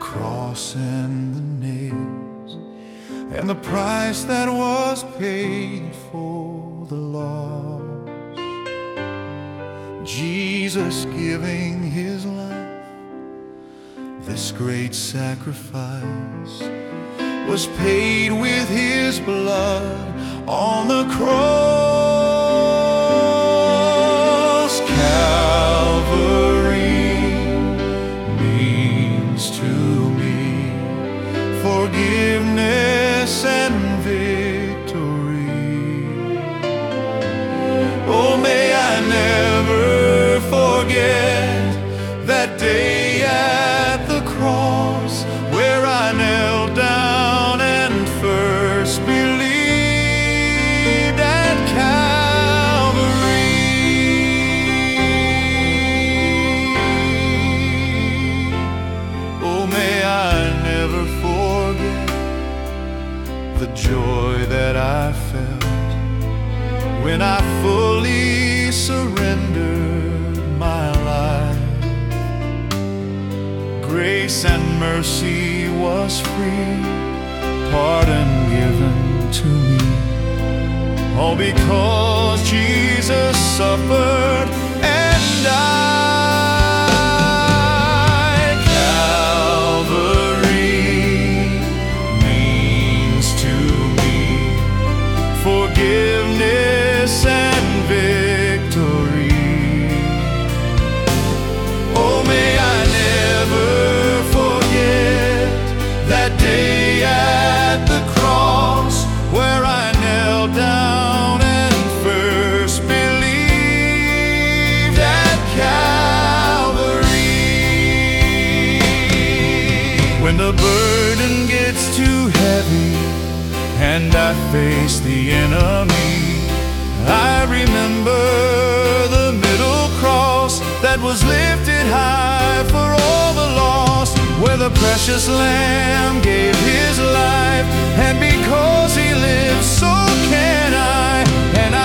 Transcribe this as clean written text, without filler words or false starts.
cross and the nails, and the price that was paid for the lost. Jesus giving his life, this great sacrifice, was paid with his blood on the cross. Calvary means to me forgiveness and victory. Oh, may I never forget that day at the cross, where I knelt down and first believed at Calvary. Oh, may I never forget the joy that I felt when I fully surrendered my life. Grace and mercy was free, pardon given to me, all because Jesus suffered and died. Calvary means to me forgiveness and victory. Oh, may I never forget that day at the cross, where I knelt down and first believed at Calvary. When the burden gets too heavy and I face the enemy, I remember the middle cross that was lifted high for all the lost, where the precious Lamb gave his life, and because he lives, so can I. And